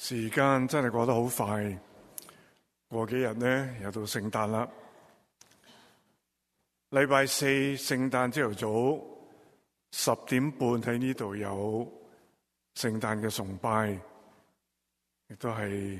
時間真係過得好快，過幾日呢又到聖誕啦。禮拜四聖誕朝頭早10點半喺呢度有聖誕嘅崇拜，亦都係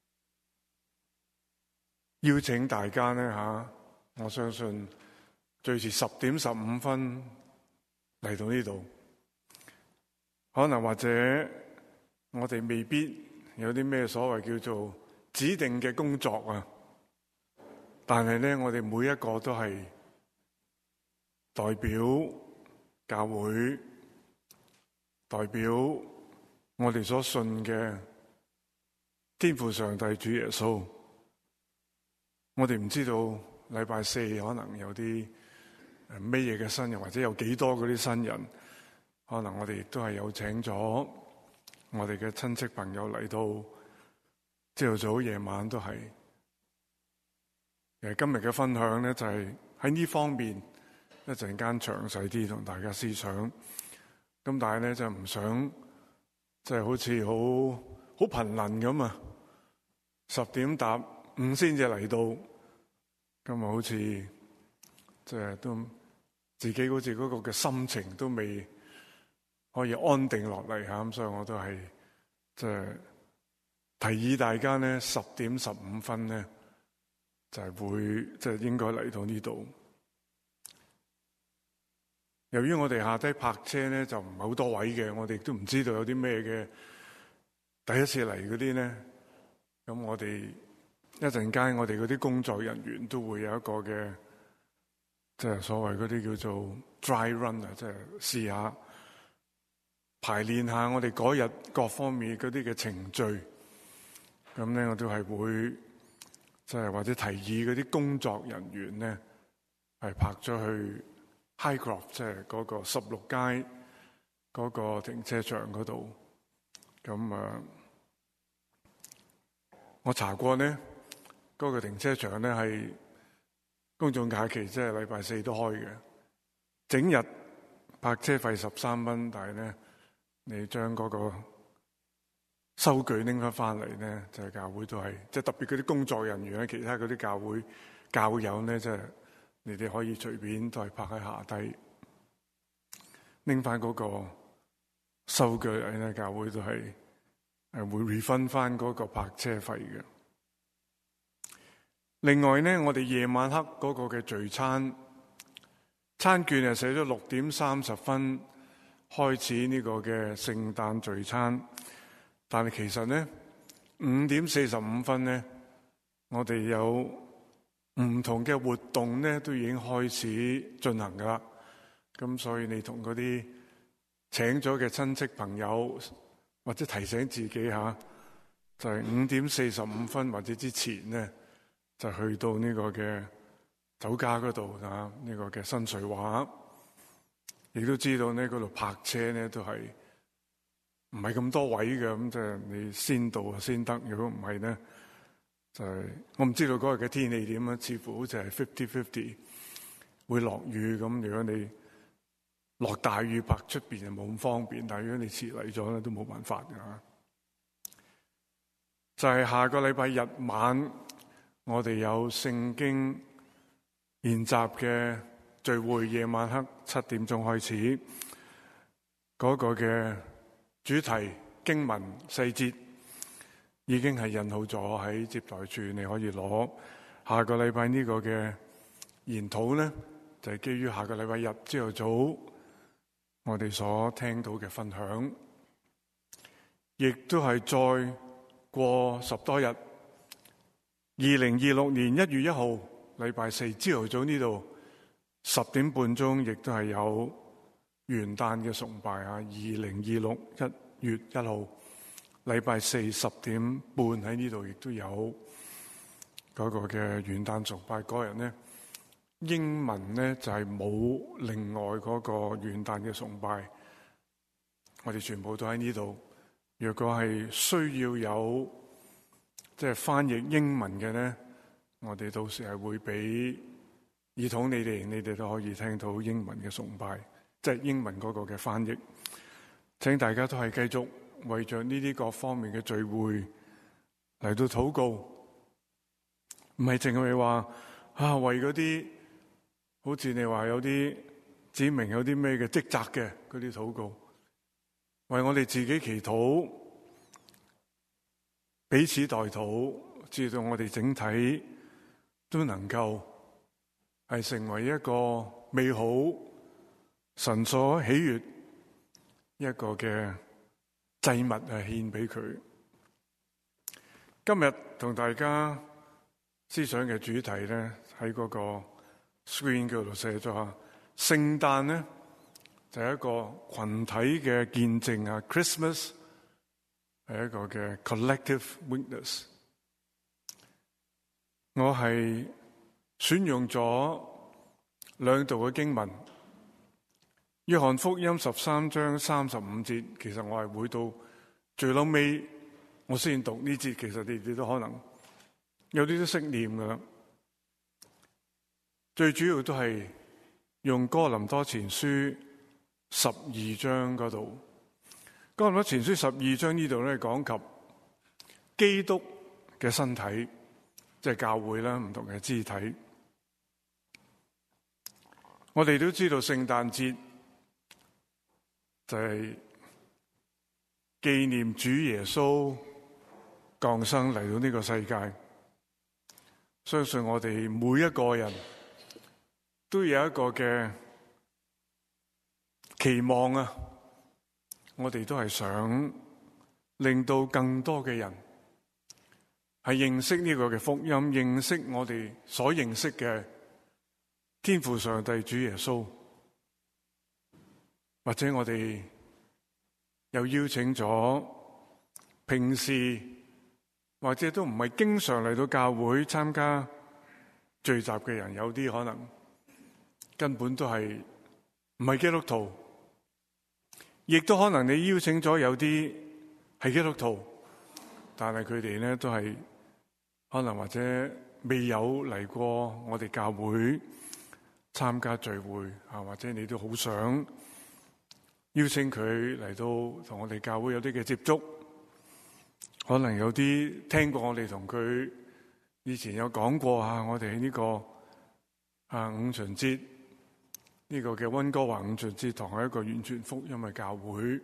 邀請大家呢我相信最遲10點15分嚟到呢度。可能或者我哋未必有啲咩所謂叫做指定嘅工作啊，但係呢，我哋每一個都係代表教會，代表我哋所信嘅天父上帝主耶穌。我哋唔知道禮拜四可能有啲咩嘢嘅新人，或者有幾多嗰啲新人，可能我哋亦都係有請咗我哋嘅親戚朋友嚟到，朝頭早夜晚都係。今日嘅分享呢，就係喺呢方面一陣間詳細啲同大家思想。咁但係呢，就唔想即係好似好頻輪咁啊，10點答5先至嚟到，今日好似即係都自己好似嗰個嘅心情都未可以安定落嚟吓，咁所以我都係即係提議大家呢10點15分呢就係會即係應該嚟到呢度。由於我哋下低泊車呢就唔係好多位嘅，我哋都唔知道有啲咩嘅第一次嚟嗰啲呢，咁我哋一陣間我哋嗰啲工作人員都會有一個嘅即係所謂嗰啲叫做 dry run 啊，即係試下排練下我哋嗰日各方面嗰啲嘅程序。咁咧我都係會即係或者提議嗰啲工作人員咧係泊咗去 Highcroft， 即係嗰個16街嗰個停車場嗰度。咁我查過呢嗰個停車場咧係公眾假期，即係禮拜四都開嘅，整日泊車費13蚊，但係咧你將嗰個收據拎翻嚟咧，就係教會都係即係特別嗰啲工作人員咧，其他嗰啲教會教友咧，即係你哋可以隨便都係泊喺下低拎翻嗰個收據嚟咧，教會都係會 refund 翻嗰個泊車費嘅。另外咧，我哋夜晚黑嗰個嘅聚餐餐券係寫咗6點30分開始呢個嘅聖誕聚餐，但係其實咧5點45分咧，我哋有唔同嘅活動咧都已經開始進行噶啦。咁所以你同嗰啲請咗嘅親戚朋友，或者提醒自己吓，就係5點45分或者之前咧，就去到呢個嘅酒家嗰度啊，呢個嘅新水畫，亦都知道呢嗰度泊車咧都係唔係咁多位嘅，咁即係你先到先得。如果唔係咧，就係我唔知道嗰日嘅天氣點啊，似乎好似係 50-50 會落雨咁。如果你落大雨泊出邊就冇咁方便，但係如果你遲嚟咗咧都冇辦法㗎。就係下個禮拜日晚，我哋有聖經研習嘅聚會，夜晚黑7點鐘開始。嗰個嘅主題經文細節已經係印好咗喺接待處，你可以攞。下個禮拜呢個嘅研討咧，就係基於下個禮拜日朝頭早我哋所聽到嘅分享，亦都係再過10多日，2026年1月1號禮拜四朝頭早呢度10點半鐘，亦都係有元旦嘅崇拜啊！2026 1月1號禮拜四10點半喺呢度亦都有嗰個嘅元旦崇拜。嗰日呢，英文呢就係冇另外嗰個元旦嘅崇拜，我哋全部都喺呢度。若果係需要有即係翻譯英文嘅呢，我哋到時係會俾耳筒你哋都可以聽到英文嘅崇拜，即係英文嗰個嘅翻譯。請大家都係繼續為着呢啲各方面嘅聚會嚟到禱告，唔係淨係話為嗰啲好似你話有啲指明有啲咩嘅職責嘅嗰啲禱告，為我哋自己祈禱，彼此代禱，直到我哋整體都能夠係成為一個美好神所喜悅一個嘅祭物係獻俾佢。今日同大家思想嘅主題咧，喺嗰個 screen 嗰度寫咗下，聖誕咧就係一個群體嘅見證啊 ，Christmas 係一個嘅 collective witness。我係選用咗兩道嘅經文，約翰福音13章35節，其實我係會到最後尾我先讀呢節，其實你哋都可能有啲都識念噶啦。最主要都係用哥林多前書12章嗰度，哥林多前書12章呢度咧講及基督嘅身體，即係教會啦，唔同嘅肢體。我哋都知道聖誕節就係紀念主耶穌降生嚟到呢個世界。相信我哋每一個人都有一個嘅期望啊！我哋都係想令到更多嘅人係認識呢個嘅福音，認識我哋所認識嘅天父上帝主耶穌。或者我哋又邀請咗平時或者都唔係經常嚟到教會參加聚集嘅人，有啲可能根本都係唔係基督徒，亦都可能你邀請咗有啲係基督徒，但係佢哋咧都係可能或者未有嚟過我哋教會參加聚會啊，或者你都好想邀請佢嚟到同我哋教會有啲嘅接觸。可能有啲聽過我哋同佢以前有講過我哋喺呢個五旬節呢個嘅溫哥華五旬節堂係一個完全福音嘅教會，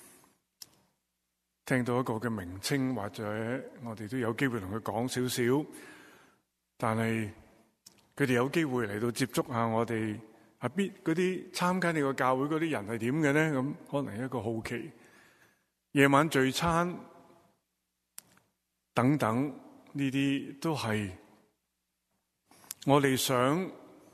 聽到一個嘅名稱，或者我哋都有機會同佢講少少，但係佢哋有機會嚟到接觸下我哋嗰啲參加呢個教會嗰啲人係點嘅咧？咁可能一個好奇，夜晚聚餐等等，呢啲都係我哋想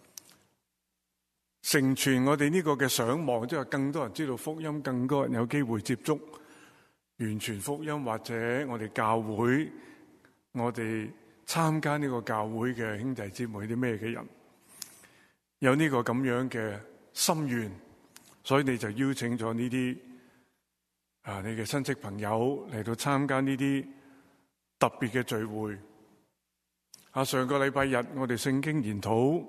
成全我哋呢個嘅想望，即係更多人知道福音，更多人有機會接觸完全福音，或者我哋教會，我哋參加呢個教會嘅兄弟姊妹啲咩嘅人有呢個咁樣嘅心願，所以你就邀請咗呢啲你嘅親戚朋友嚟到參加呢啲特別嘅聚會。上個禮拜日我哋聖經研討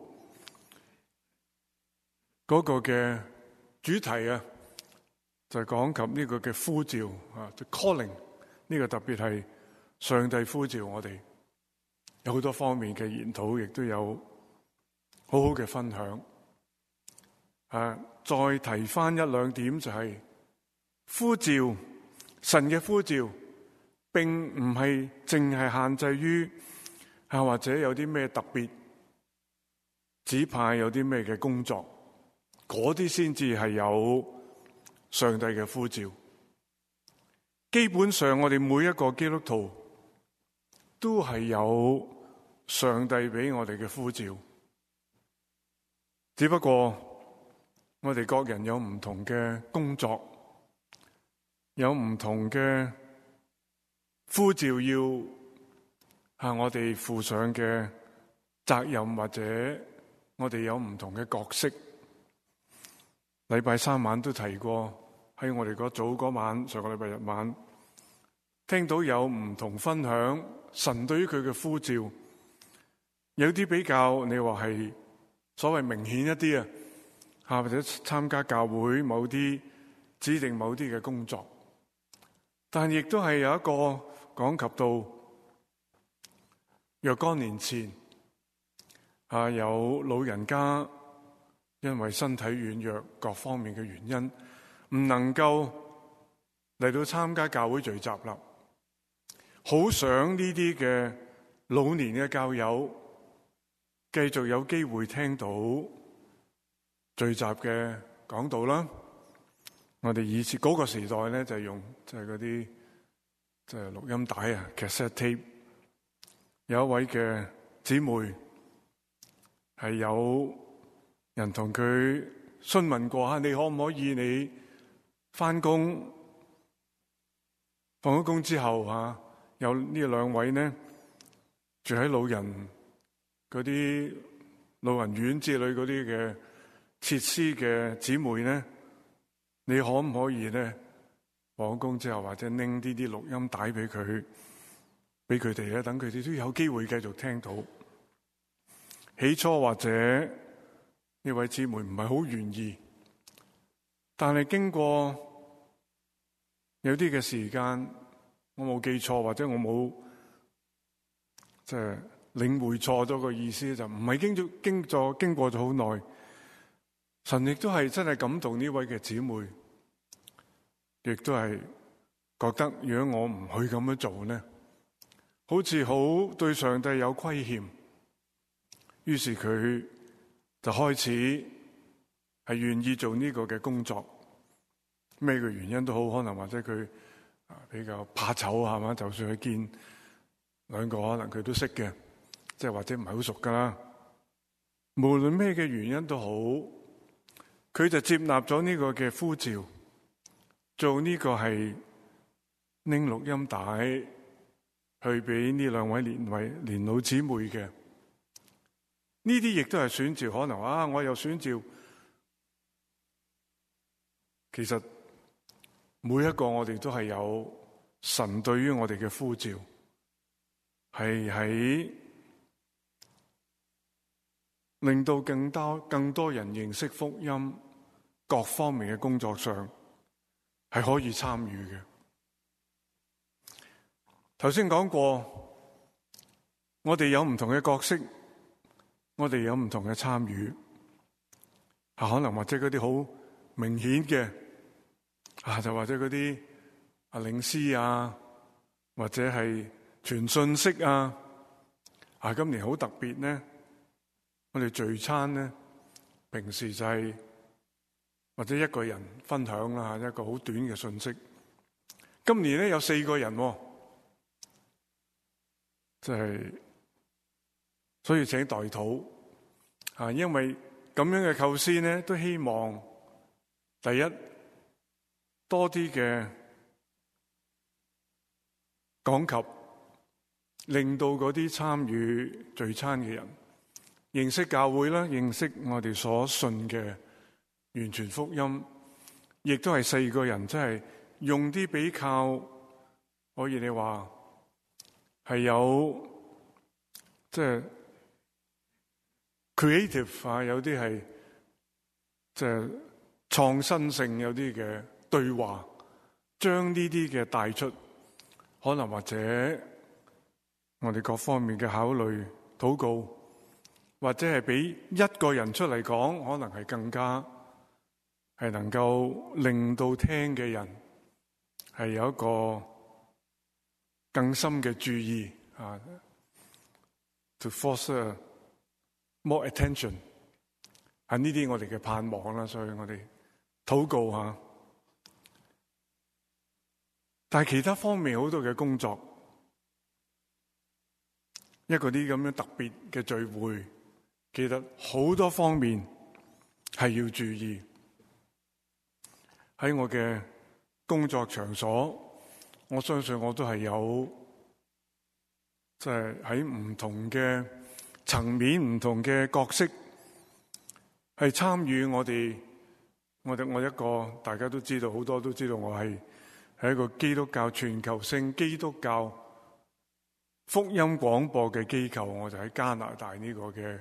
嗰個嘅主題就係講及呢個嘅呼召，the calling， 呢個特別係上帝呼召我哋，有好多方面嘅研討，亦都有好好嘅分享。再提翻一兩點，就係呼召，神嘅呼召並唔係淨係限制於或者有啲咩特別指派，有啲咩嘅工作，嗰啲先至係有上帝嘅呼召。基本上我哋每一個基督徒都係有上帝俾我哋嘅呼召，只不過我哋各人有唔同嘅工作，有唔同嘅呼召要我哋負上嘅責任，或者我哋有唔同嘅角色。禮拜三晚都提過，喺我哋嗰組嗰晚，上個禮拜日晚聽到有唔同分享神對於佢嘅呼召，有啲比較你話係所謂明顯一啲或者參加教會某啲指定某啲嘅工作， 但亦都係有一個講及到若干年前有老人家因為身體軟弱各方面嘅原因，唔能夠嚟到參加教會聚集啦。好想呢啲嘅老年嘅教友繼續有機會聽到聚集嘅講道啦。我哋以前嗰個時代咧就係用嗰啲錄音帶啊 cassette tape。有一位嘅姊妹係有人同佢詢問過你可唔可以你返工放咗工之後有呢兩位呢住喺老人嗰啲老人院之類嗰啲嘅設施嘅姊妹呢，你可唔可以呢放咗工之後或者拎呢啲錄音帶俾佢哋咧，等佢哋都有機會繼續聽到。起初或者呢位姊妹唔係好願意，但係經過有啲嘅時間，我冇記錯或者我冇領會錯咗個意思，就唔係經過咗好耐，神亦都係真係感動呢位嘅姊妹，亦都係覺得如果我唔去咁樣做呢，好似好對上帝有虧欠，於是佢就開始係願意做呢個嘅工作。咩嘅原因都好，可能或者佢比較怕醜係嘛，就算去見兩個，可能佢都識嘅，即係或者唔係好熟噶啦。無論咩嘅原因都好，佢就接納咗呢個嘅呼召，做呢個係拎錄音帶去俾呢兩位年老姊妹嘅。呢啲亦都係選召，可能我又選召。其實每一個我哋都係有神對於我哋嘅呼召，係喺令到更多人認識福音各方面嘅工作上係可以參與嘅。頭先講過，我哋有唔同嘅角色，我哋有唔同嘅參與，可能或者嗰啲好明顯嘅就或者嗰啲領詩或者係傳信息今年好特別呢，我哋聚餐呢，平時就係或者一個人分享啦，一個好短嘅信息。今年呢有4個人，所以請代禱因為咁樣嘅構思呢，都希望第一多啲嘅講及，令到嗰啲參與聚餐嘅人認識教會啦，認識我哋所信嘅完全福音，亦都係4個人，即係用啲比較可以你話係有creative 有啲係創新性，有啲嘅對話，將呢啲嘅帶出，可能或者我哋各方面嘅考慮、禱告，或者係俾一個人出嚟講，可能係更加係能夠令到聽嘅人係有一個更深嘅注意to foster more attention， 呢啲我哋嘅盼望啦，所以我哋禱告下。但係其他方面好多嘅工作，一個啲咁樣特別嘅聚會，其實好多方面係要注意。喺我嘅工作場所，我相信我都係有喺唔同嘅層面、唔同嘅角色，係參與我一個大家都知道，好多都知道我係一個基督教全球性基督教福音廣播嘅機構，我就喺加拿大呢個嘅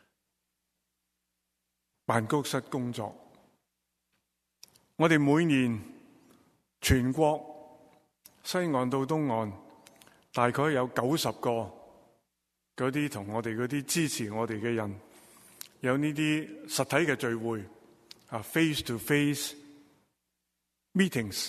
辦公室工作。我哋每年全國西岸到東岸，大概有90個嗰啲同我哋嗰啲支持我哋嘅人有呢啲實體嘅聚會，face to face meetings。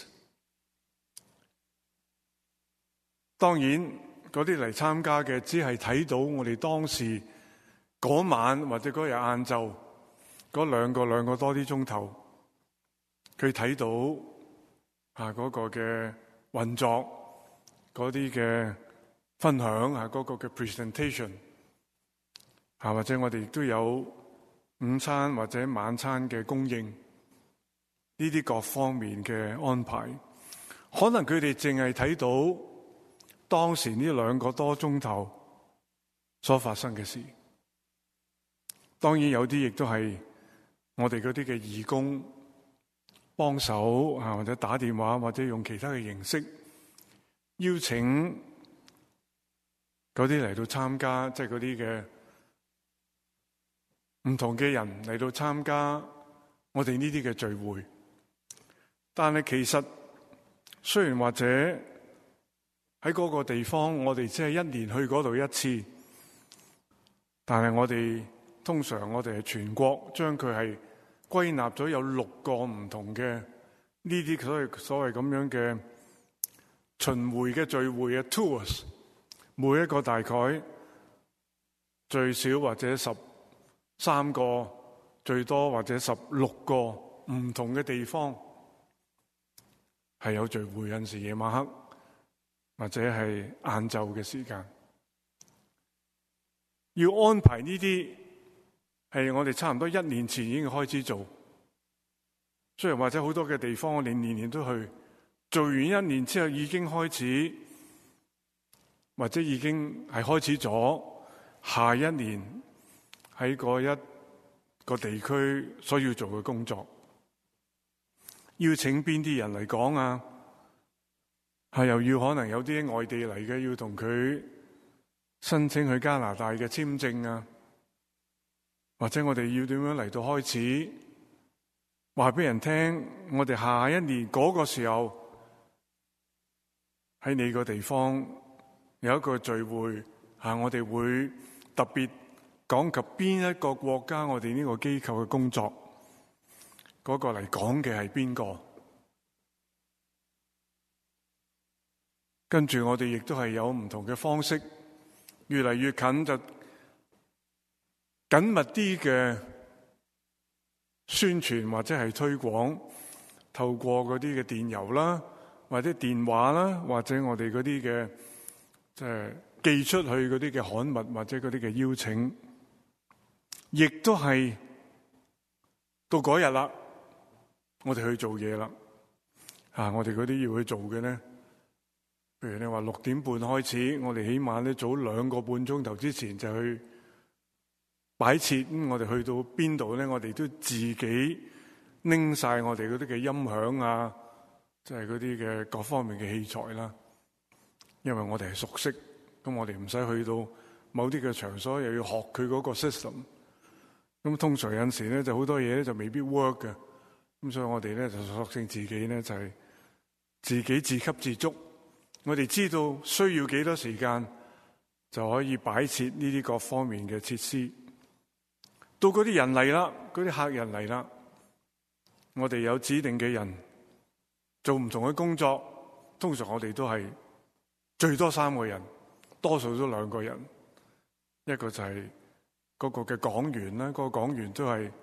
當然嗰啲嚟參加嘅只係睇到我哋當時嗰晚或者嗰日晏晝嗰兩個多啲鐘頭，佢睇到嗰個嘅運作，嗰啲嘅分享嗰個嘅 presentation， 或者我哋亦都有午餐或者晚餐嘅供應，呢啲各方面嘅安排，可能佢哋淨係睇到當時呢2個多鐘頭所發生嘅事。當然有啲亦都係我哋嗰啲嘅義工幫手或者打電話或者用其他嘅形式邀請嗰啲嚟到參加，即係嗰啲嘅唔同嘅人嚟到參加我哋呢啲嘅聚會。但係其實雖然或者喺嗰個地方我哋只係1年去嗰度1次，但係我哋通常我哋係全國將佢係歸納咗有6個唔同嘅呢啲所謂咁樣嘅巡迴嘅聚會嘅 tours， 每一個大概最少或者13個，最多或者16個唔同嘅地方係有聚會，有陣時夜晚黑或者係晏晝嘅時間，要安排呢啲係我哋差唔多1年前已經開始做。雖然或者好多嘅地方我哋年年都去，做完1年之後已經開始，或者已經係開始咗下一年喺嗰一個地區所要做嘅工作。邀請邊啲人嚟講啊？又要可能有啲外地嚟嘅，要同佢申請去加拿大嘅簽證啊，或者我哋要點樣嚟到開始話俾人聽，我哋下一年嗰個時候喺你個地方有一個聚會，我哋會特別講及邊一個國家我哋呢個機構嘅工作，嗰個嚟講嘅係邊個？跟住我哋亦都係有唔同嘅方式，越嚟越近就緊密啲嘅宣傳或者係推廣，透過嗰啲嘅電郵啦，或者電話啦，或者我哋嗰啲嘅即係寄出去嗰啲嘅刊物或者嗰啲嘅邀請，亦都係到嗰日啦，我哋去做嘢啦。我哋嗰啲要去做嘅咧，譬如你話6點半開始，我哋起碼咧早2個半鐘頭之前就去擺設。我哋去到邊度咧，我哋都自己拎晒我哋嗰啲嘅音響啊，即係嗰啲嘅各方面嘅器材啦。因為我哋係熟悉，咁我哋唔使去到某啲嘅場所又要學佢嗰個 system。咁通常有陣時咧就好多嘢咧就未必 work 嘅，咁所以我哋咧就索性自己咧就係自己自給自足。我哋知道需要幾多時間就可以擺設呢啲各方面嘅設施。到嗰啲人嚟啦，嗰啲客人嚟啦，我哋有指定嘅人做唔同嘅工作。通常我哋都係最多3個人，多數都2個人。一個就係嗰個嘅講員啦，嗰個講員都係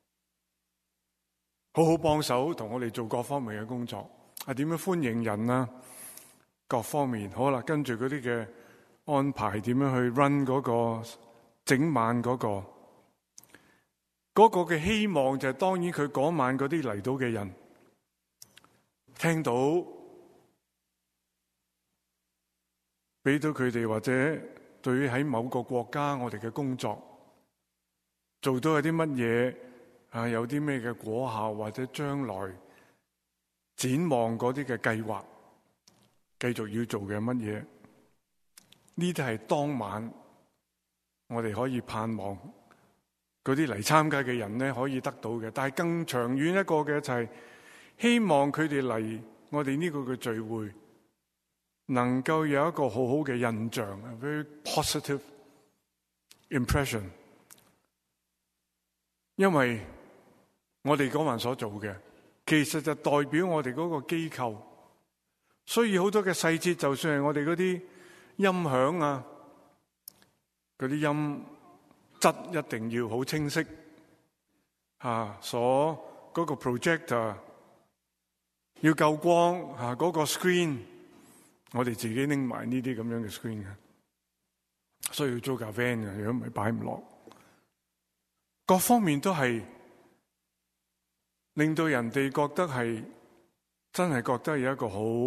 好好幫手同我哋做各方面嘅工作。點樣歡迎人啊？各方面好啦，跟住嗰啲嘅安排點樣去 run 嗰個整晚嗰個嘅希望就係當然佢嗰晚嗰啲嚟到嘅人聽到，俾到佢哋或者對於喺某個國家我哋嘅工作做到有啲乜嘢有啲咩嘅果效，或者將來展望嗰啲嘅計劃，繼續要做嘅乜嘢？呢啲係當晚我哋可以盼望嗰啲嚟參加嘅人咧可以得到嘅。但係更長遠一個嘅就係希望佢哋嚟我哋呢個嘅聚會能夠有一個好好嘅印象 ，a very positive impression。因為我哋嗰晚所做嘅，其實就代表我哋嗰個機構，所以好多嘅細節，就算係我哋嗰啲音響啊，嗰啲音質一定要好清晰，嗰個 projector 要夠光，嗰個 screen 我哋自己拎埋呢啲咁樣嘅 screen 嘅，需要租架 van 嘅，如果唔係擺唔落。各方面都係令到人哋覺得係真係覺得有一個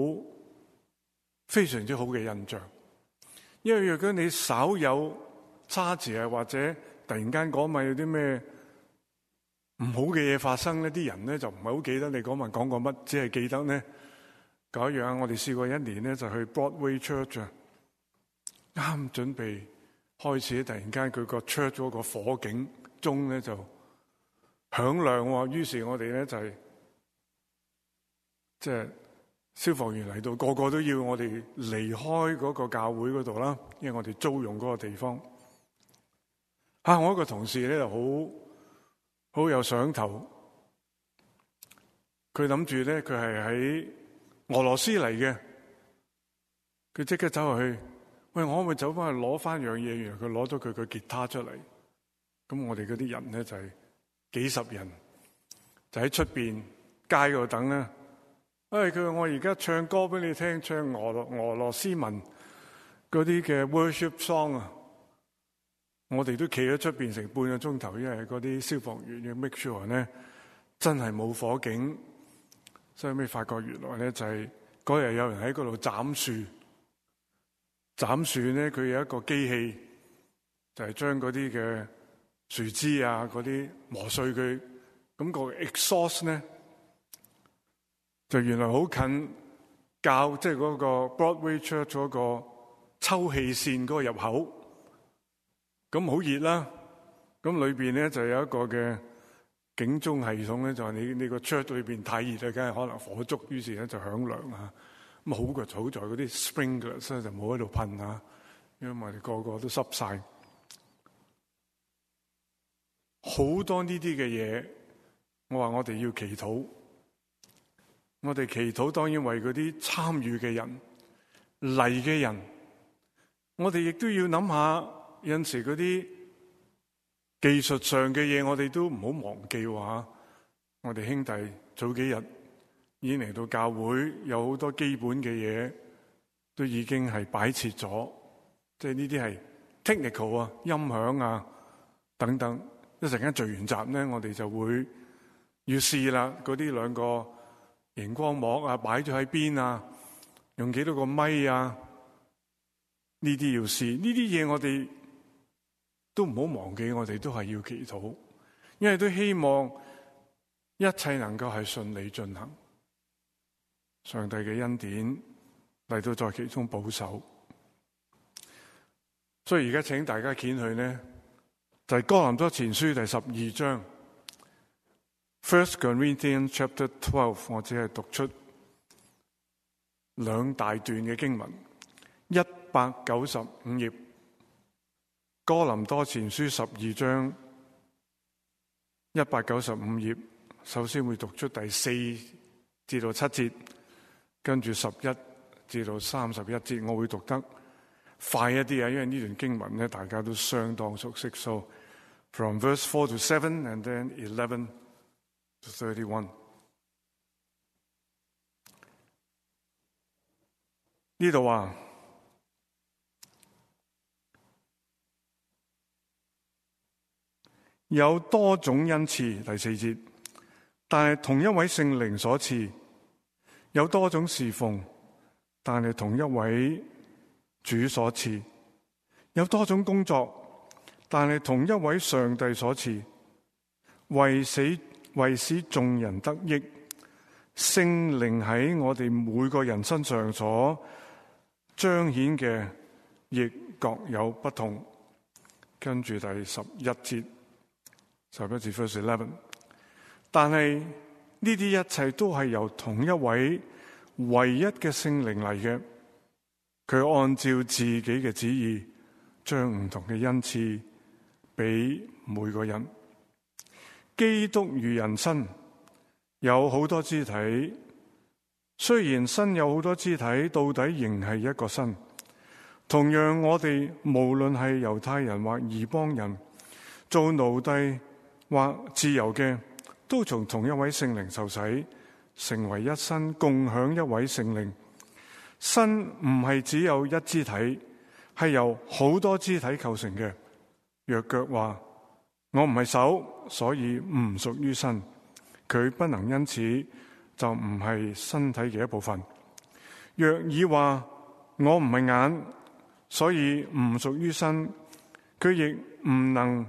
非常之好嘅印象。因為如果你稍有差池啊，或者突然間嗰晚有啲咩唔好嘅嘢發生咧，啲人咧就唔係好記得你嗰晚講過乜，只係記得咧嗰樣。我哋試過一年咧就去 Broadway Church 啊，啱準備開始，突然間佢個 church 嗰個火警鐘咧就響亮喎，於是我哋咧就係即係消防員嚟到，個個都要我哋離開嗰個教會嗰度啦，因為我哋租用嗰個地方。我一個同事咧就好有想頭，佢諗住咧佢係喺俄羅斯嚟嘅，佢即刻走去，喂，我可唔可以走翻去攞翻樣嘢？原來佢攞咗佢個吉他出嚟。咁我哋嗰啲人咧就係幾十人，就喺出邊街嗰度等啦。佢話我而家唱歌俾你聽，唱俄羅斯文嗰啲嘅 worship song 啊！我哋都企喺出邊成半個鐘頭，因為嗰啲消防員要 make sure 咧真係冇火警。所以尾發覺原來咧就係嗰日有人喺嗰度斬樹，斬樹咧佢有一個機器，就係將嗰啲嘅樹枝啊嗰啲磨碎佢，咁個 exhaust 咧就原來好近教即係嗰個 Broadway Church 嗰個抽氣扇嗰個入口。咁好熱啦，咁裏邊咧就有一個嘅警鐘系統咧，就係你個 church 裏邊太熱啦，梗係可能火燭，於是咧就響亮啊。咁好在嗰啲 sprinklers 就冇喺度噴啊，因為我哋個個都濕晒。好多呢啲嘅嘢，我話我哋要祈禱，我哋祈禱當然為嗰啲參與嘅人嚟嘅人，我哋亦都要諗下。有陣時嗰啲技術上嘅嘢，我哋都唔好忘記話，我哋兄弟早幾日已經嚟到教會，有好多基本嘅嘢都已經係擺設咗，即係呢啲係 technical 啊、音響啊等等。一陣間聚完集咧，我哋就會要試啦。嗰啲兩個熒光幕啊，擺咗喺邊啊，用幾多個咪啊，呢啲要試。呢啲嘢我哋都唔好忘記，我哋都係要祈禱，因為都希望一切能夠係順利進行。上帝嘅恩典嚟到在其中保守，所以而家請大家掀去呢，就係哥林多前書第12章 First Corinthians Chapter 12，我只係讀出兩大段嘅經文，195頁。哥林多前書12章195頁，首先會讀出第4至到7節，跟住11至到31節，我會讀得快一啲啊，因為呢段經文咧大家都相當熟悉。So from verse 4 to 7 and then 11 to 31。呢度話，有多種恩賜，第4節，但係同一位聖靈所賜；有多種侍奉，但係同一位主所賜；有多種工作，但係同一位上帝所賜。為使眾人得益，聖靈喺我哋每個人身上所彰顯嘅，亦各有不同。跟住第11節。11節 verse 11，但係呢啲一切都係由同一位唯一嘅聖靈嚟嘅。 佢按照自己嘅旨意，將唔同嘅恩賜俾每個人。基督如人身，有好多肢體，雖然身有好多肢體，到底仍係一個身。同樣，我哋無論係猶太人或異邦人，做奴隸或自由嘅，都從同一位聖靈受洗，成為一身，共享一位聖靈。身唔係只有一肢體，係由好多肢體構成嘅。若腳話我唔係手，所以唔屬於身，佢不能因此就唔係身體嘅一部分。若耳話我唔係眼，所以唔屬於身，佢亦唔能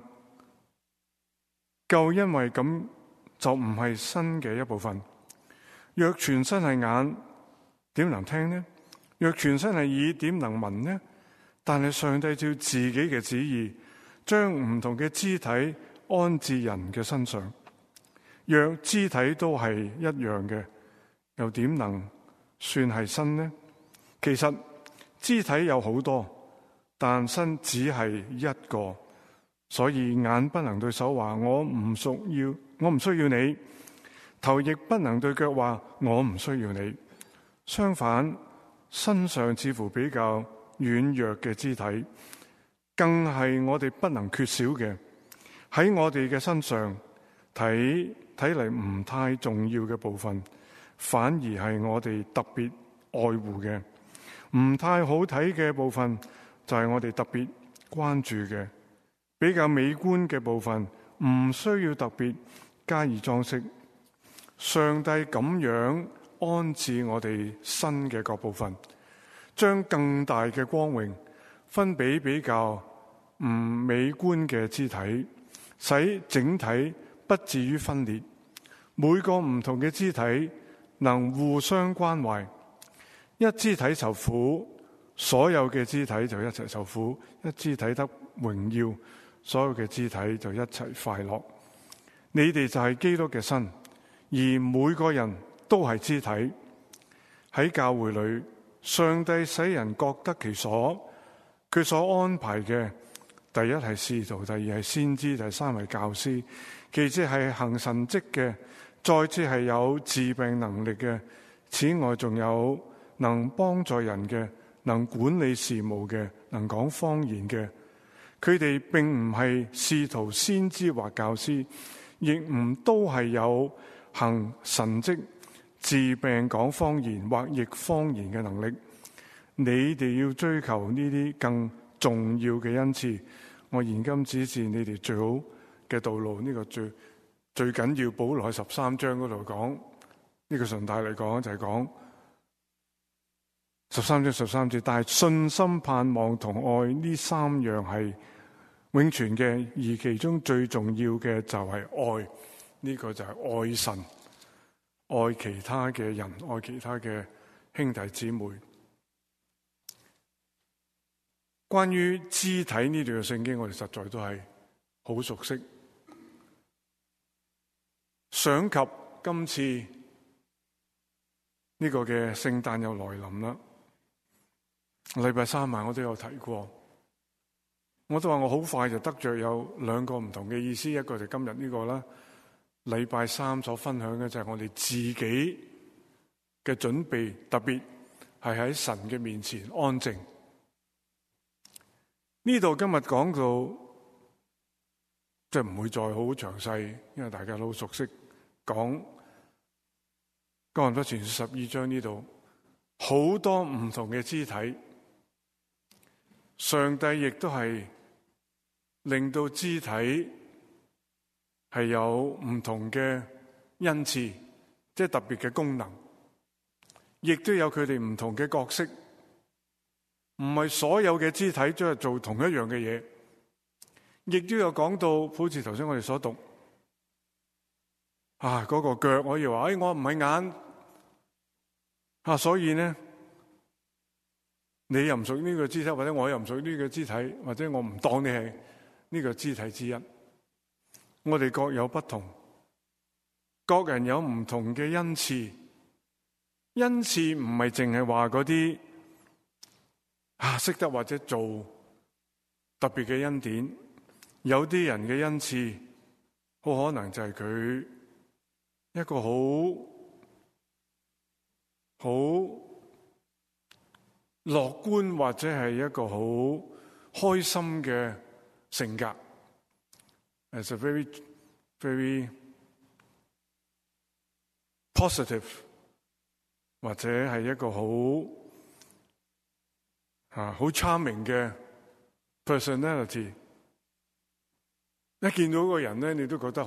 夠因為咁就唔係身嘅一部分。若全身係眼，點能聽呢？若全身係耳，點能聞呢？但係上帝照自己嘅旨意，將唔同嘅肢體安置人嘅身上。若肢體都係一樣嘅，又點能算係身呢？其實肢體有好多，但身只係一個，所以眼不能對手話我唔需要你，頭亦不能對腳話我唔需要你。相反，身上似乎比較軟弱嘅肢體，更係我哋不能缺少嘅。喺我哋嘅身上睇嚟唔太重要嘅部分，反而係我哋特別愛護嘅。唔太好睇嘅部分，就係我哋特別關注嘅。比較美觀嘅部分，唔需要特別加以裝飾。上帝咁樣安置我哋身嘅各部分，將更大嘅光榮分俾比較唔美觀嘅肢體，使整體不至於分裂。每個唔同嘅肢體能互相關懷，一肢體受苦，所有嘅肢體就一齊受苦；一肢體得榮耀，所有嘅肢體就一齊快樂。你哋就係基督嘅身，而每個人都係肢體。喺教會裏，上帝使人各得其所，佢所安排嘅，第一係使徒，第二係先知，第三係教師，其次係行神蹟嘅，再次係有治病能力嘅，此外仲有能幫助人嘅，能管理事務嘅，能講方言嘅。佢哋並唔係使徒、先知或教師，亦唔都係有行神蹟、治病、講方言或譯方言嘅能力。你哋要追求呢啲更重要嘅恩賜。我現今指示你哋最好嘅道路，呢個最緊要。保羅喺13章嗰度講，呢個順帶嚟講就係講13章13節，但係信心、盼望同愛呢三樣係永存嘅，而其中最重要嘅就係愛。呢個就係愛神、愛其他嘅人、愛其他嘅兄弟姊妹。關於肢體呢段嘅聖經，我哋實在都係好熟悉。想及今次呢個嘅聖誕又來臨啦，禮拜三晚我都有提過，我都話我好快就得着有兩個唔同嘅意思，一個就今日呢個啦，禮拜三所分享嘅就係我哋自己嘅準備，特別係喺神嘅面前安靜。呢度今日講到，即係唔會再好詳細，因為大家都好熟悉。講哥林多前書12章呢度，好多唔同嘅肢體，上帝亦都係令到肢體係有唔同嘅恩賜，即係特別嘅功能，亦都有佢哋唔同嘅角色。唔係所有嘅肢體都係做同一樣嘅嘢，亦都有講到，好似頭先我哋所讀，嗰個腳可以話，我唔係眼，所以呢，你又唔屬於呢個肢體，或者我又唔屬於呢個肢體，或者我唔當你係呢個肢體之一。我哋各有不同，各人有唔同嘅恩賜。恩賜唔係淨係話嗰啲識得或者做特別嘅恩典。有啲人嘅恩賜好可能就係佢一個好樂觀或者係一個好開心嘅性格。As a very, very positive， 或者係一個好 charming 嘅 personality。一見到個人咧，你都覺得好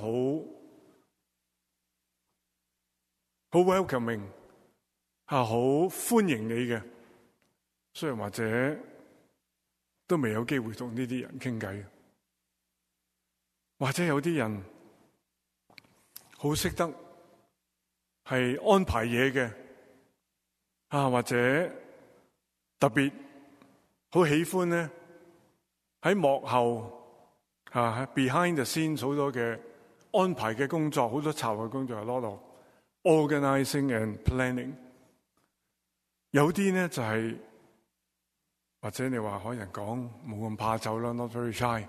welcoming， 好歡迎你嘅。雖然或者都未有機會同呢啲人傾偈，或者有啲人好識得係安排嘢嘅，或者特別好喜歡咧喺幕後behind the scenes 好多嘅安排嘅工作，好多策劃工作係 lot of organizing and planning。有啲咧就係、或者你話可能講冇咁怕醜啦 ，not very shy。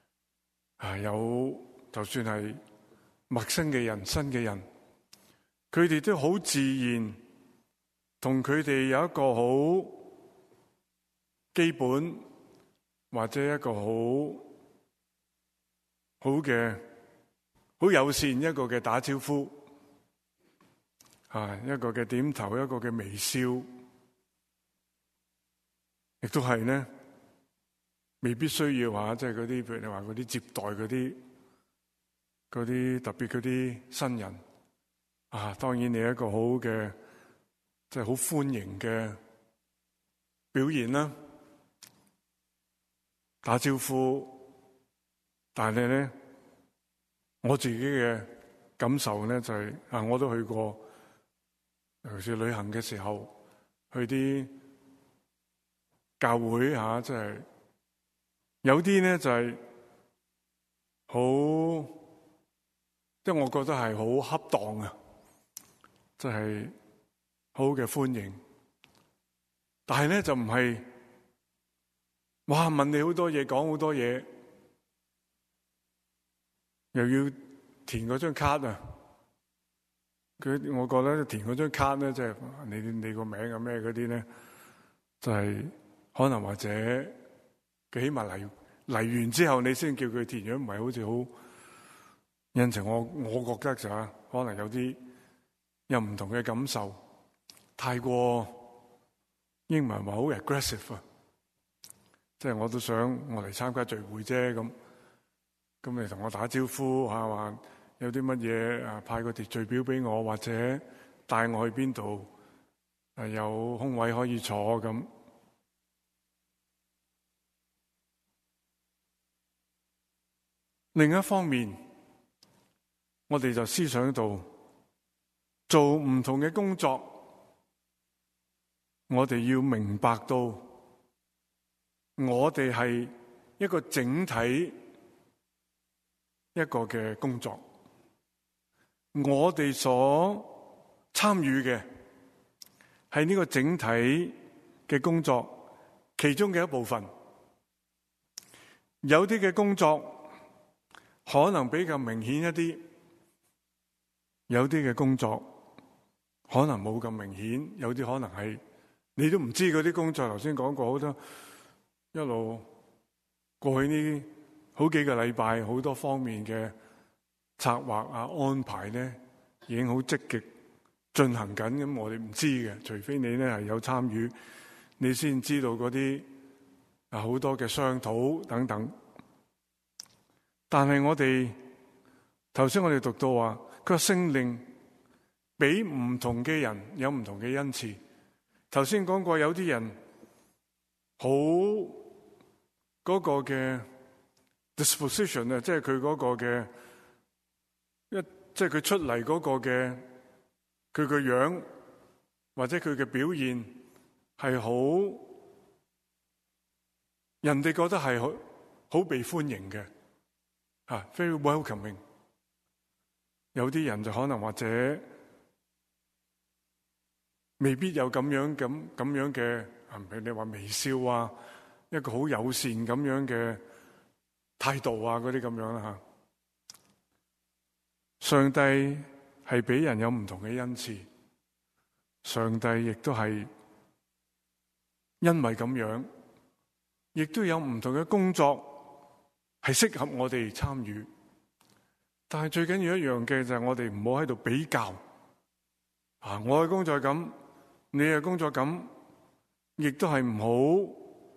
有就算係陌生嘅人、新嘅人，佢哋都好自然，同佢哋有一個好基本或者一個好友善一個嘅打招呼，一個嘅點頭，一個嘅微笑，亦都係咧，未必需要話即係嗰啲，譬如你話嗰啲接待嗰啲特別嗰啲新人，當然你一個好嘅，即係好歡迎嘅表現啦，打招呼。但係咧，我自己嘅感受咧就係我都去過，尤其是旅行嘅時候，去啲教會即係有啲咧就係好，即係我覺得係好恰當啊，即係好嘅歡迎。但係咧就唔係，哇問你好多嘢，講好多嘢。又要填嗰張卡啊！我覺得填嗰張卡咧，即係你個名啊咩嗰啲咧，就係可能或者佢起碼嚟完之後，你先叫佢填咗，唔係好似好印情。我覺得就可能有啲有唔同嘅感受，太過英文話好 aggressive 啊！即係我都想我嚟參加聚會啫咁。咁你同我打招呼話有啲乜嘢派個秩序表俾我，或者帶我去邊度有空位可以坐咁。另一方面，我哋就思想到做唔同嘅工作，我哋要明白到我哋係一個整體。一個嘅工作，我哋所參與嘅係呢個整體嘅工作其中嘅一部分。有啲嘅工作可能比較明顯一啲，有啲嘅工作可能冇咁明顯，有啲可能係你都唔知嗰啲工作。頭先講過好多，一路過去呢好幾個禮拜，好多方面嘅策劃安排咧，已經好積極進行緊。咁我哋唔知嘅，除非你咧係有參與，你先知道嗰啲好多嘅商討等等。但係我哋頭先我哋讀到話，佢話聖靈俾唔同嘅人有唔同嘅恩賜。頭先講過有啲人好嗰個嘅。disposition 啊，即係佢嗰個嘅即係佢出嚟嗰個嘅佢個樣或者佢嘅表現係好，人哋覺得係好被歡迎嘅，very welcoming。有啲人就可能或者未必有咁樣嘅譬如你話微笑啊，一個好友善咁樣嘅態度啊，嗰啲咁樣啦吓。上帝係俾人有唔同嘅恩賜，上帝亦都係因為咁樣，亦都有唔同嘅工作係適合我哋參與。但係最緊要一樣嘅就係我哋唔好喺度比較。我嘅工作係咁，你嘅工作咁，亦都係唔好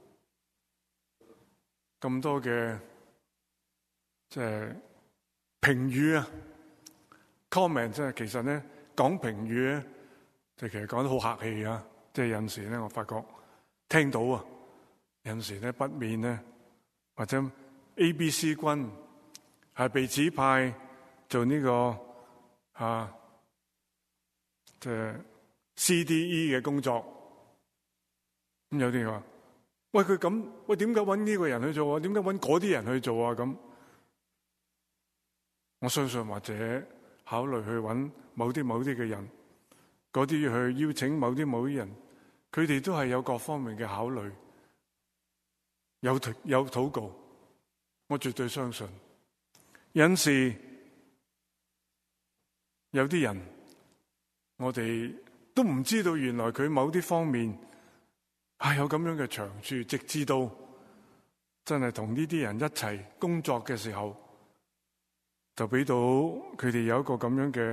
咁多嘅即係評語啊 comment， 即係其實咧講評語咧，就其實講得好客氣啊。即係有陣時咧，我發覺聽到啊，有陣時咧不免咧，或者 ABC 君係被指派做呢個即係 CDE 嘅工作。咁有啲話，喂，佢咁，喂，點解揾呢個人去做啊？點解揾嗰啲人去做啊？咁我相信或者考慮去揾某啲嘅人，嗰啲去邀請某啲人，佢哋都係有各方面嘅考慮，有禱告。我絕對相信，有陣時有啲人，我哋都唔知道原來佢某啲方面係有咁樣嘅長處，直至到真係同呢啲人一齊工作嘅時候，就俾到佢哋有一個咁樣嘅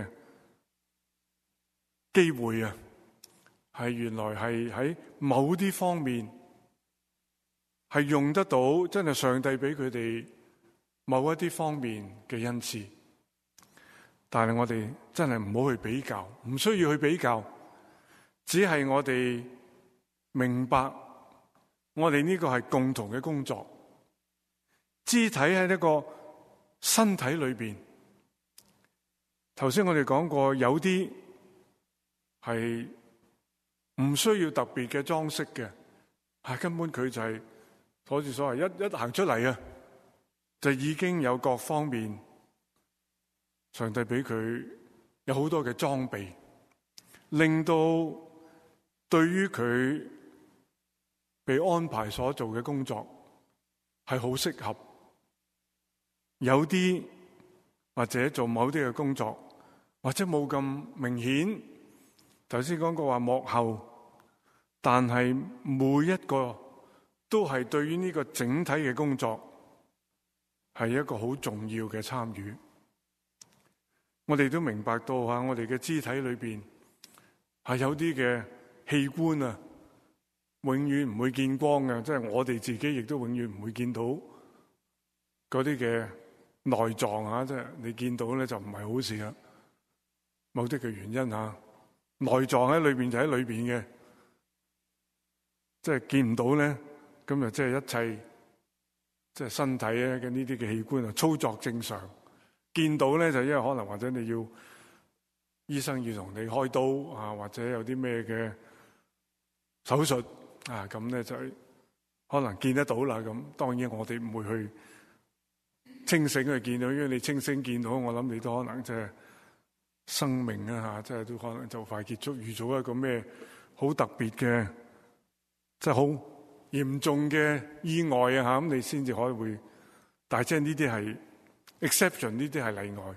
機會啊！係原來係喺某啲方面係用得到，真係上帝俾佢哋某一啲方面嘅恩賜。但係我哋真係唔好去比較，唔需要去比較，只係我哋明白，我哋呢個係共同嘅工作。肢體喺一個身體裏邊，頭先我哋講過，有啲係唔需要特別嘅裝飾嘅，根本佢就係好似所謂一行出嚟啊，就已經有各方面，上帝俾佢有好多嘅裝備，令到對於佢被安排所做嘅工作係好適合。有啲或者做某啲嘅工作，或者冇咁明顯。頭先講過話幕後，但係每一個都係對於呢個整體嘅工作係一個好重要嘅參與。我哋都明白到我哋嘅肢體裏邊係有啲嘅器官啊，永遠唔會見光嘅，即係我哋自己亦都永遠唔會見到嗰啲嘅內臟啊，即係你見到咧就唔係好事啦。某啲嘅原因內臟喺裏邊就喺裏邊嘅，即係見唔到咧，咁就即係一切即係身體咧嘅呢啲嘅器官啊操作正常。見到咧就因為可能或者你要醫生要同你開刀或者有啲咩嘅手術咁咧就可能見得到啦。咁當然我哋唔會去清醒去見到，因為你清醒見到，我諗你都可能即係生命即係都可能就快結束，遇咗一個咩好特別嘅，即係好嚴重嘅意外咁你先至可以會，但係即係呢啲係 exception， 呢啲係例外。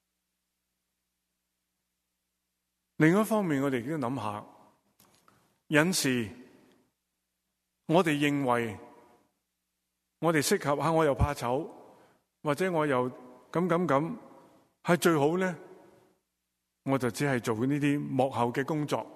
另一方面，我哋亦都諗下，有時我哋認為我哋適合我又怕醜，或者我又咁係最好咧，我就只係做呢啲幕後嘅工作，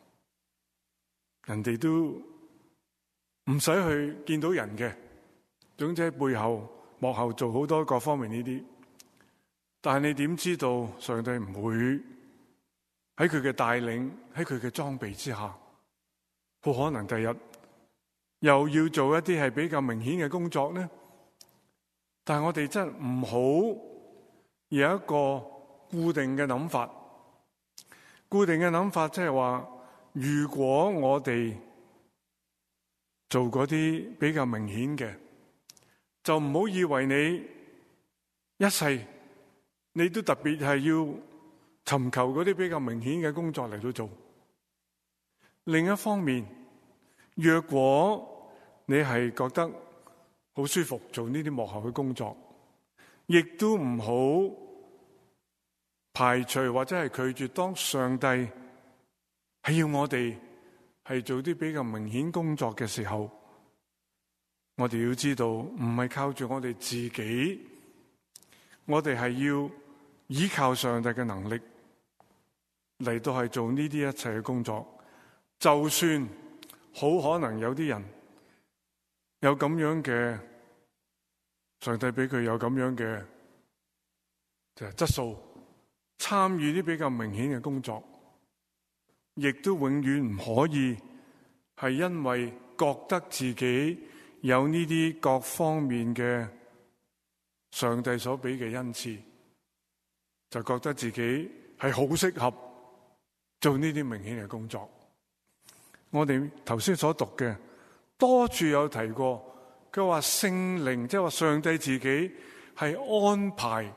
人哋都唔使去見到人嘅，總之喺背後幕後做好多各方面呢啲。但係你點知道上帝唔會喺佢嘅帶領，喺佢嘅裝備之下，好可能第日又要做一啲係比較明顯嘅工作呢？但係我哋真係唔好有一個固定嘅諗法。固定嘅諗法即係話，如果我哋做嗰啲比較明顯嘅，就唔好以為你一世你都特別係要尋求嗰啲比較明顯嘅工作嚟到做。另一方面， 若果你係覺得好舒服做呢啲幕後嘅工作，亦都唔好排除或者係拒絕，當上帝係要我哋係做啲比較明顯工作嘅時候，我哋要知道唔係靠住我哋自己，我哋係要依靠上帝嘅能力嚟到係做呢啲一切嘅工作。就算好可能有啲人有咁樣嘅，上帝俾佢有咁樣嘅質素，參與啲比較明顯嘅工作，亦都永遠唔可以係因為覺得自己有呢啲各方面嘅上帝所俾嘅恩賜，就覺得自己係好適合做呢啲明顯嘅工作。我哋頭先所讀嘅多處有提過，佢話聖靈，即係話上帝自己係安排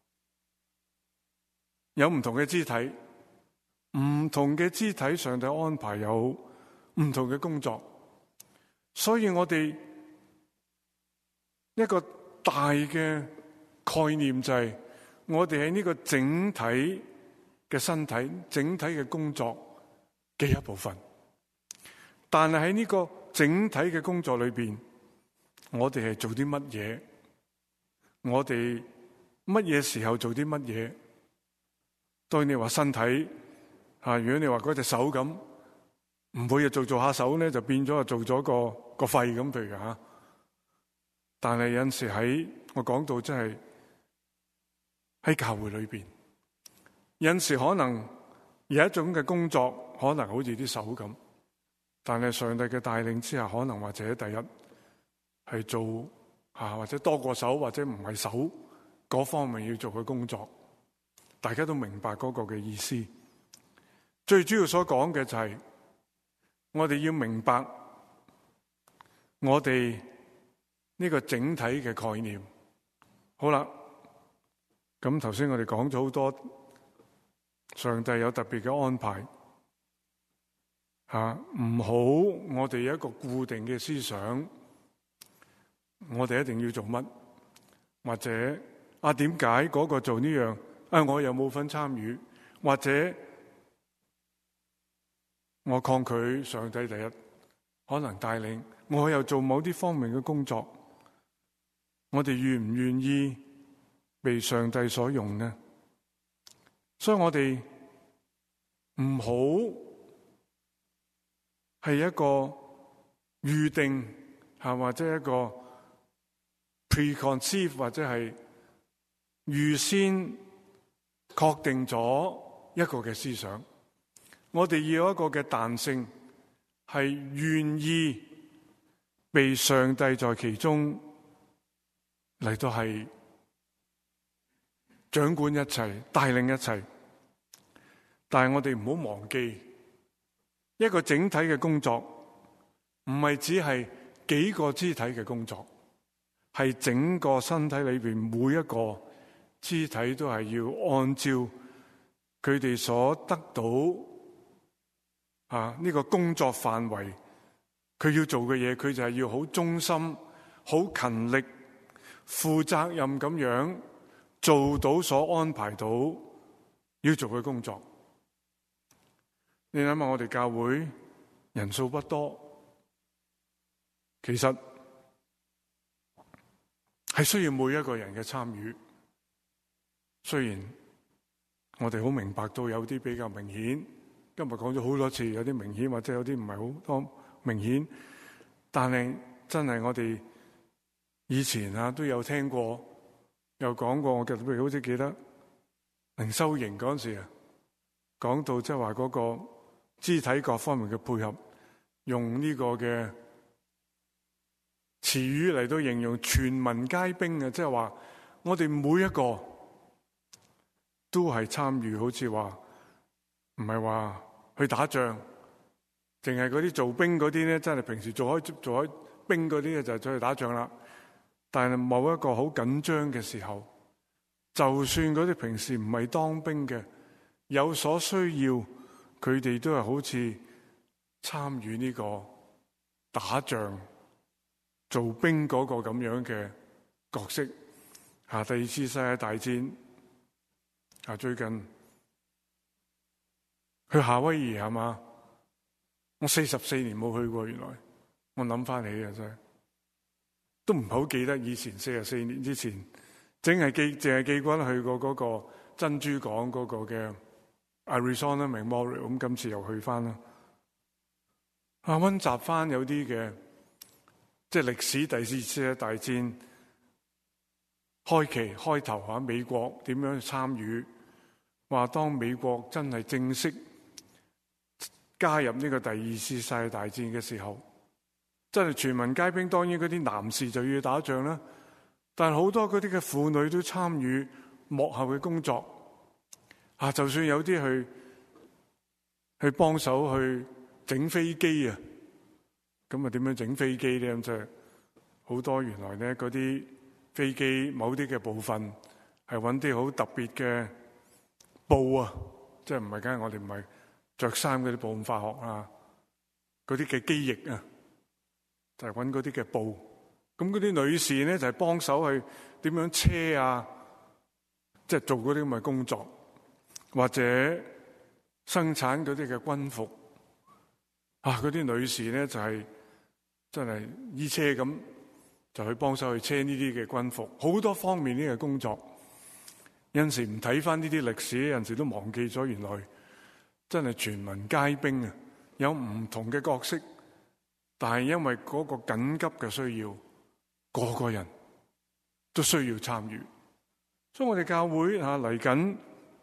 有唔同嘅肢體，唔同嘅肢體上帝安排有唔同嘅工作，所以我哋一個大嘅概念就係我哋喺呢個整體嘅身體、整體嘅工作嘅一部分。但係喺呢個整體嘅工作裏邊，我哋係做啲乜嘢？我哋乜嘢時候做啲乜嘢？當然你話身體吓，如果你話嗰隻手咁，唔每日做下手咧，就變咗做咗個肺咁，譬如吓。但係有陣時喺我講到，真係喺教會裏邊，有陣時可能有一種嘅工作，可能好似啲手咁。但係上帝嘅帶領之下，可能或者第一係做或者多過手，或者唔係手嗰方面要做嘅工作，大家都明白嗰個嘅意思。最主要所講嘅就係我哋要明白我哋呢個整體嘅概念。好啦，咁頭先我哋講咗好多上帝有特別嘅安排。唔好我哋有一個固定嘅思想，我哋一定要做乜，或者點解嗰個做呢樣，我又冇份參與，或者我抗拒上帝第一可能帶領，我又做某啲方面嘅工作，我哋願唔願意被上帝所用呢？所以我哋唔好係一個預定或者一個 preconceived 或者係預先確定咗一個嘅思想。我哋要有一個嘅彈性，係願意被上帝在其中嚟到係掌管一切、帶領一切。但係我哋唔好忘記，一個整體嘅工作唔係只係幾個肢體嘅工作，係整個身體裏邊每一個肢體都係要按照佢哋所得到呢個工作範圍，佢要做嘅嘢，佢就係要好忠心、好勤力、負責任咁樣做到所安排到要做嘅工作。你諗下，我哋教會人數不多，其實係需要每一個人嘅參與。雖然我哋好明白到有啲比較明顯，今日講咗好多次，有啲明顯或者有啲唔係好多明顯，但係真係我哋以前都有聽過，有講過。我記得譬如好似記得靈修營嗰陣時講到即係話嗰個肢體各方面嘅配合，用呢個嘅詞語嚟到形容全民皆兵嘅，即係話我哋每一個都係參與，好似話唔係話去打仗，淨係嗰啲做兵嗰啲咧，真係平時做開兵嗰啲咧就走去打仗啦。但係某一個好緊張嘅時候，就算嗰啲平時唔係當兵嘅，有所需要，佢哋都係好似參與呢個打仗做兵嗰個咁樣嘅角色。第二次世界大戰最近去夏威夷係嘛？我44年冇去過，原來我諗翻起啊，真係都唔好記得以前44年之前，淨係記過去過嗰個珍珠港嗰個嘅 Arizona Memorial， 咁今次又去翻啦。溫習翻有啲嘅即係歷史，第二次世界大戰開頭美國點樣參與？話當美國真係正式加入呢個第二次世界大戰嘅時候，真係全民皆兵。當然嗰啲男士就要打仗啦，但係好多嗰啲嘅婦女都參與幕後嘅工作。就算有啲去幫手去整飛機啊，咁點樣整飛機咧？咁就好多原來咧嗰啲飛機某啲嘅部分係揾啲好特別嘅布啊，即係唔係梗係我哋唔係着衫嗰啲部化學啊，嗰啲嘅機翼啊，就係揾嗰啲嘅布。咁嗰啲女士咧就係幫手去點樣車啊，即係做嗰啲咁嘅工作，或者生產嗰啲嘅軍服。嗰啲女士咧就係真係衣車咁，就去幫手去車呢啲嘅軍服。好多方面呢個工作，有陣時唔睇翻呢啲歷史，有陣時都忘記咗原來真係全民皆兵啊！有唔同嘅角色，但係因為嗰個緊急嘅需要，個個人都需要參與。所以我哋教會嚟緊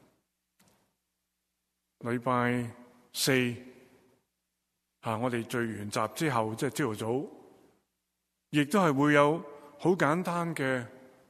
禮拜4我哋聚完集之後，即係朝頭早，亦都係會有好簡單嘅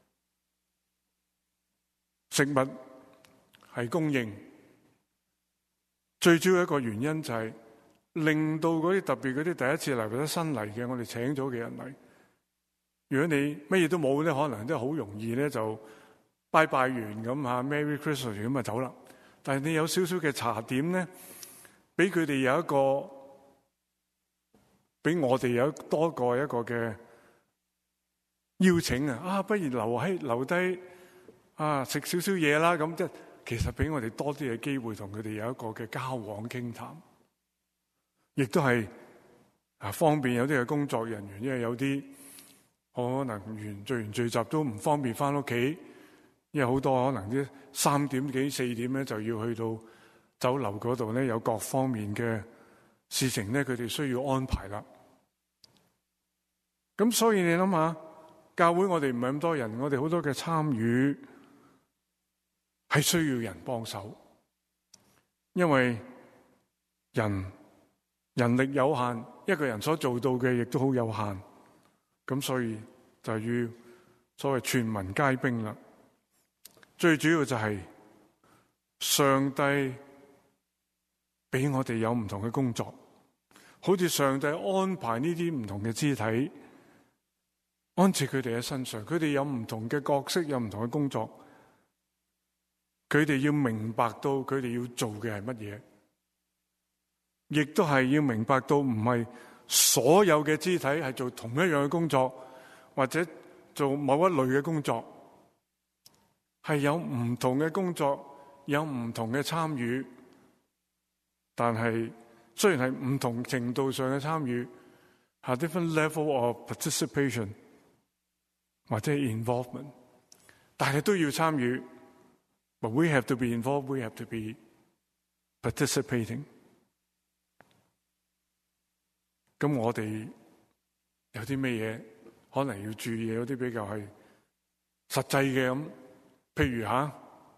食物係供應。最主要一個原因就係令到嗰啲特別嗰啲第一次嚟或者新嚟嘅，我哋請咗嘅人嚟。如果你乜嘢都冇咧，可能都好容易咧就拜拜完咁Merry Christmas 咁就走啦。但係你有少少嘅茶點咧，俾佢哋有一個，俾我哋有多過一個嘅邀請不如留低食少少嘢啦。咁即係其實俾我哋多啲嘅機會同佢哋有一個嘅交往傾談，亦都係方便有啲嘅工作人員，因為有啲可能聚完聚集都唔方便翻屋企，因為好多可能啲3點幾4點咧就要去到酒樓嗰度咧，有各方面嘅事情咧，佢哋需要安排啦。咁所以你諗下，教會我哋唔係咁多人，我哋好多嘅參與係需要人幫手，因為人力有限，一個人所做到嘅亦都好有限，咁所以就要所謂全民皆兵啦。最主要就係上帝俾我哋有唔同嘅工作，好似上帝安排呢啲唔同嘅肢體安置佢哋喺身上，佢哋有唔同嘅角色，有唔同嘅工作，佢哋要明白到佢哋要做嘅係乜嘢，亦都係要明白到唔係所有嘅肢體係做同一樣嘅工作，或者做某一類嘅工作，係有唔同嘅工作，有唔同嘅參與，但係雖然係唔同程度上嘅參與，different level of participation 或者 involvement， 但係都要參與。But we have to be involved, we have to be participating。咁我哋有啲咩嘢可能要注意，有啲比較係實際嘅咁，譬如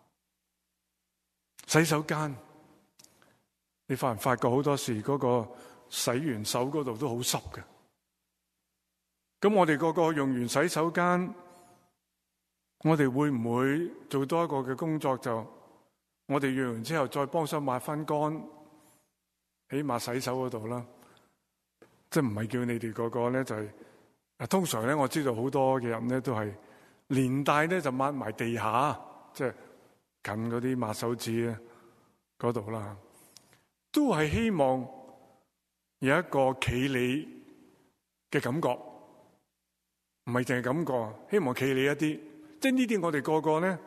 洗手間，你發唔發覺好多時嗰個洗完手嗰度都好濕嘅？咁我哋個個用完洗手間，我哋會唔會做多一個嘅工作，就我哋用完之後再幫手抹翻乾，起碼洗手嗰度啦。即係唔係叫你哋個個咧就係通常咧我知道好多嘅人咧都係連帶咧就抹埋地下，即係近嗰啲抹手指嗰度啦，都係希望有一個企理嘅感覺，唔係淨係感覺，希望企理一啲，即係呢啲我哋個個咧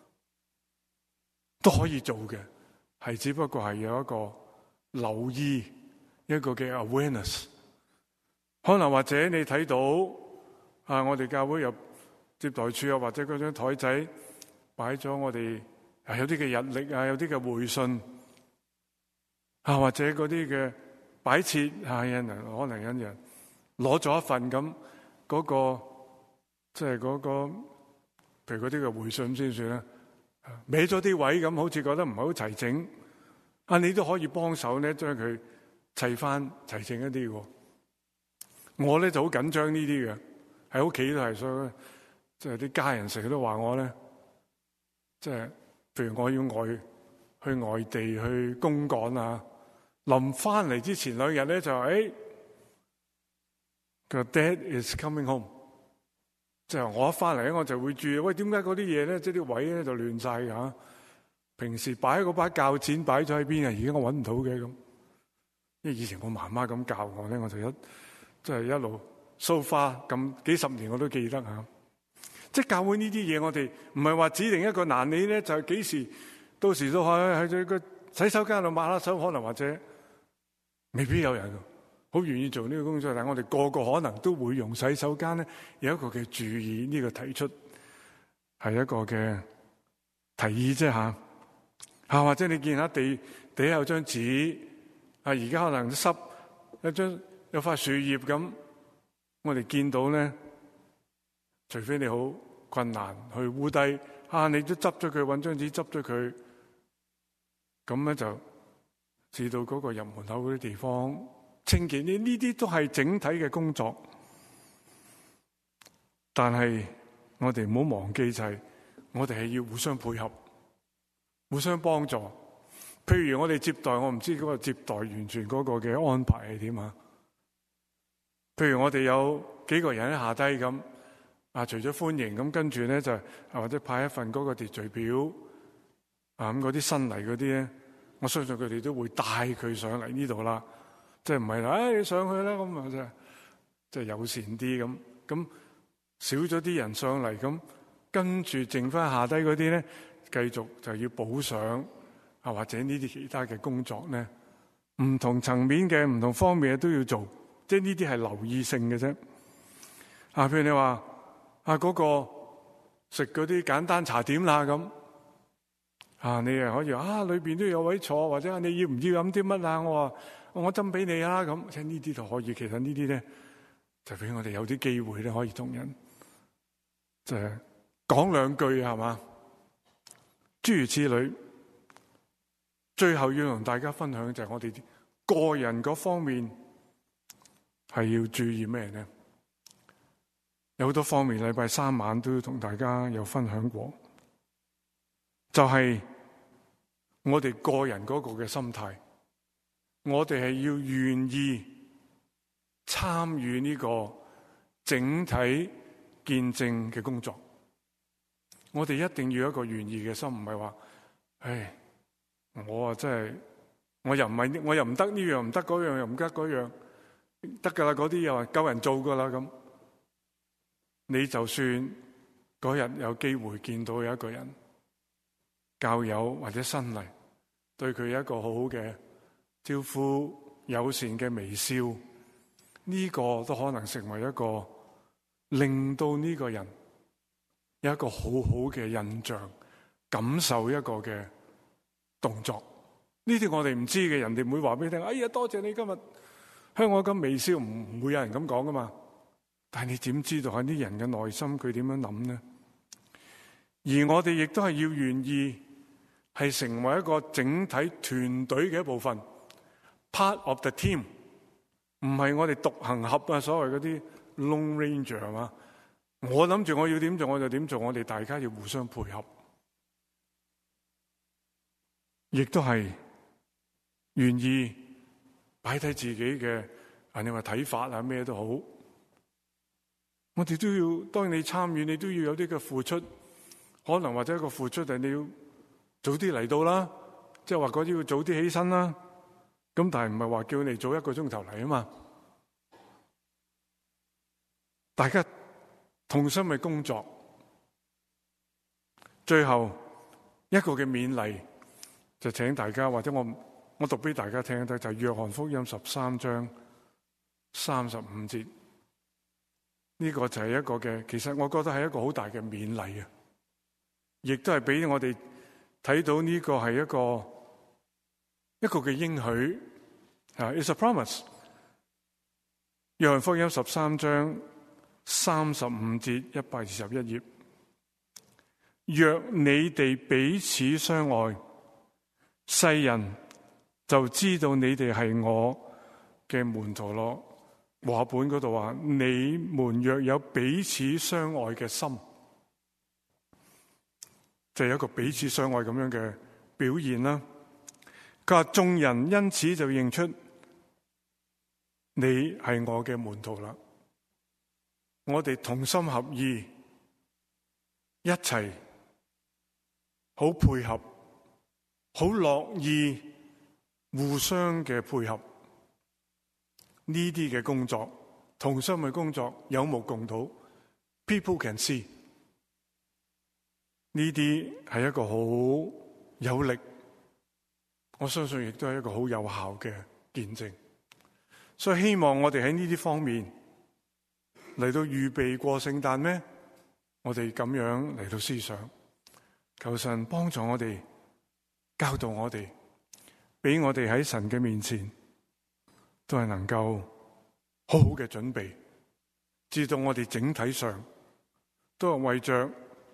都可以做嘅，係只不過係有一個留意，一個嘅 awareness。可能或者你睇到我哋教會有接待處啊，或者嗰張台仔擺咗我哋有啲嘅日曆啊，有啲嘅回信或者嗰啲嘅擺設有人可能有人攞咗一份咁嗰個，即係嗰個，譬如嗰啲嘅回信先算啦，歪咗啲位咁，好似覺得唔係好齊整你都可以幫手咧，將佢砌翻齊整一啲喎。我咧就好緊張呢啲嘅，喺屋企都係，所以即係啲家人成日都話我咧，即係譬如我要去外地去公幹啊，臨翻嚟之前2日咧就個 Dad is coming home， 即係我一翻嚟咧我就會注意，喂，點解嗰啲嘢咧，即係啲位咧就亂晒㗎？平時擺嗰把鉸剪擺咗喺邊啊？而家我揾唔到嘅咁，因為以前我媽媽咁教我咧，我就即係一路 so far 咁幾十年我都記得嚇。即係教會呢啲嘢，我哋唔係話指定一個難理咧，就係幾時到時都喺個洗手間度抹下手，可能或者未必有人好願意做呢個工作，但係我哋個個可能都會用洗手間咧，有一個嘅注意，呢個提出係一個嘅提議啫嚇。或者你見下地下有張紙而家可能濕有塊樹葉咁，我哋見到咧，除非你好困難去污低你都執咗佢，搵張紙執咗佢，咁咧就至到嗰個入門口嗰啲地方清潔，呢啲都係整體嘅工作。但係我哋唔好忘記就係我哋係要互相配合，互相幫助。譬如我哋接待，我唔知嗰個接待完全嗰個嘅安排係點啊？譬如我哋有幾個人喺下低咁除咗歡迎咁，跟住咧就或者派一份嗰個秩序表咁，嗰啲新嚟嗰啲咧，我相信佢哋都會帶佢上嚟呢度啦。即係唔係話你上去啦咁啊？即係友善啲咁少咗啲人上嚟咁，跟住剩翻下低嗰啲咧，繼續就要補上或者呢啲其他嘅工作咧，唔同層面嘅唔同方面嘅都要做。即係呢啲係留意性嘅啫。譬如你話嗰個食嗰啲簡單茶點啦咁，你又可以裏邊都有位坐，或者你要唔要飲啲乜啊？我斟俾你啦咁。即係呢啲就可以。其實呢啲咧就俾我哋有啲機會咧，可以同人就係講兩句係嘛，諸如此類。最後要同大家分享就係我哋個人嗰方面係要注意咩咧？有好多方面，禮拜3晚都要同大家有分享過，就係我哋個人嗰個嘅心態，我哋係要願意參與呢個整體見證嘅工作。我哋一定要有一個願意嘅心，唔係話我真係我又唔得呢樣，唔得嗰樣，又唔得嗰樣，得噶啦，嗰啲又話夠人做噶啦咁。你就算嗰日有機會見到有一個人教友或者新嚟，對佢有一個好好嘅招呼、友善嘅微笑，呢個都可能成為一個令到呢個人有一個好好嘅印象，感受一個嘅動作。呢啲我哋唔知嘅，人哋唔會話俾你聽。哎呀，多謝你今日向我咁微笑，唔會有人咁講噶嘛。但係你點知道喺啲人嘅內心佢點樣諗呢？而我哋亦都係要願意係成為一個整體團隊嘅一部分 ，part of the team， 唔係我哋獨行俠啊，所謂嗰啲 Lone Ranger 係嘛？我諗住我要點做我就點做，我哋大家要互相配合，亦都係願意擺低自己嘅你話睇法啊咩都好。我哋都要，當然你參與，你都要有啲嘅付出，可能或者一個付出就係你要早啲嚟到啦，即係話嗰啲要早啲起身啦。咁但係唔係話叫你早1個鐘頭嚟啊嘛。 大家同心嘅工作。最後一個嘅勉勵，就請大家，或者我讀俾大家聽得，就係約翰福音13章35節。呢個就係一個嘅，其實我覺得係一個好大嘅勉勵啊！亦都係俾我哋睇到呢個係一個嘅應許啊 ，It's a promise。約翰福音13章35節121頁。若你哋彼此相愛，世人就知道你哋係我嘅門徒咯。話本嗰度話，你們若有彼此相愛嘅心，就係一個彼此相愛咁樣嘅表現啦。佢話眾人因此就認出你係我嘅門徒啦。我哋同心合意，一齊好配合，好樂意互相嘅配合。呢啲嘅工作，同心嘅工作，有目共睹 ，people can see。呢啲係一個好有力，我相信亦都係一個好有效嘅見證。所以希望我哋喺呢啲方面嚟到預備過聖誕咩？我哋咁樣嚟到思想，求神幫助我哋，教導我哋，俾我哋喺神嘅面前都係能夠好好嘅準備，知道我哋整體上都係為着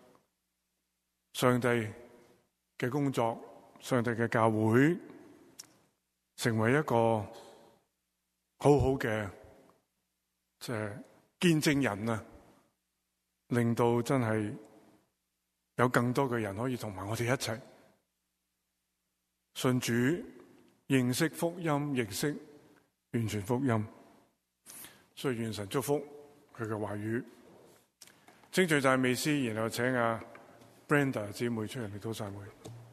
上帝嘅工作，上帝嘅教會成為一個好好嘅即係見證人啊，令到真係有更多嘅人可以同埋我哋一齊信主，認識福音，認識完全福音。所以願神祝福佢嘅話語。稱讚讚美詩，然後請阿 Brenda 姊妹出嚟嚟到散會。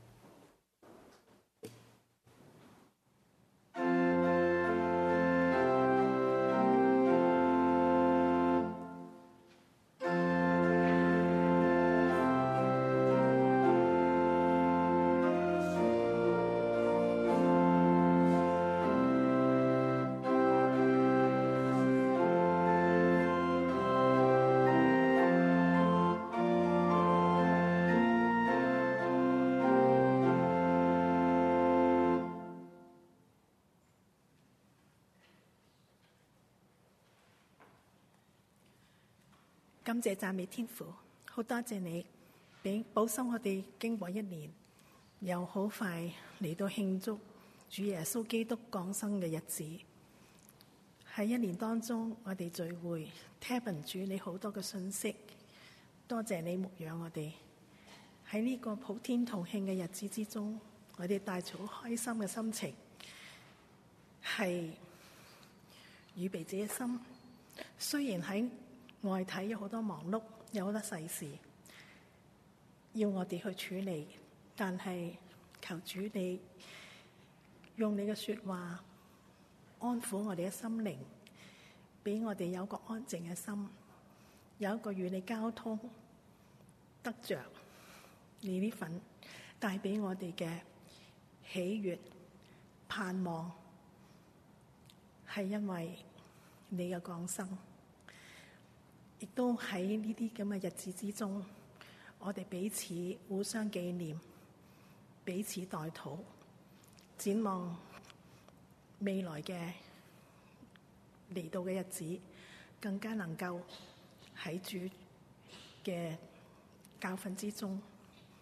感謝讚美天父，好多謝你俾保守我哋經過一年，又好快嚟到慶祝主耶穌基督降生嘅日子。喺一年當中，我哋聚會聽聞主你好多嘅信息，多謝你牧養我哋。喺呢個普天同慶嘅日子之中，我哋帶住好開心嘅心情，係預備自己心。雖然喺外體有好多忙碌，有好多世事要我哋去處理，但係求主你用你嘅說話安撫我哋嘅心靈，俾我哋有個安靜嘅心，有一個與你交通，得着你呢份帶俾我哋嘅喜悅盼望，係因為你嘅降生。亦都喺呢啲咁嘅日子之中，我哋彼此互相紀念，彼此代禱，展望未來嘅嚟到嘅日子，更加能夠喺主嘅教訓之中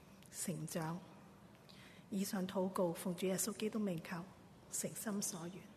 成長。以上禱告，奉主耶穌基督名求，誠心所願。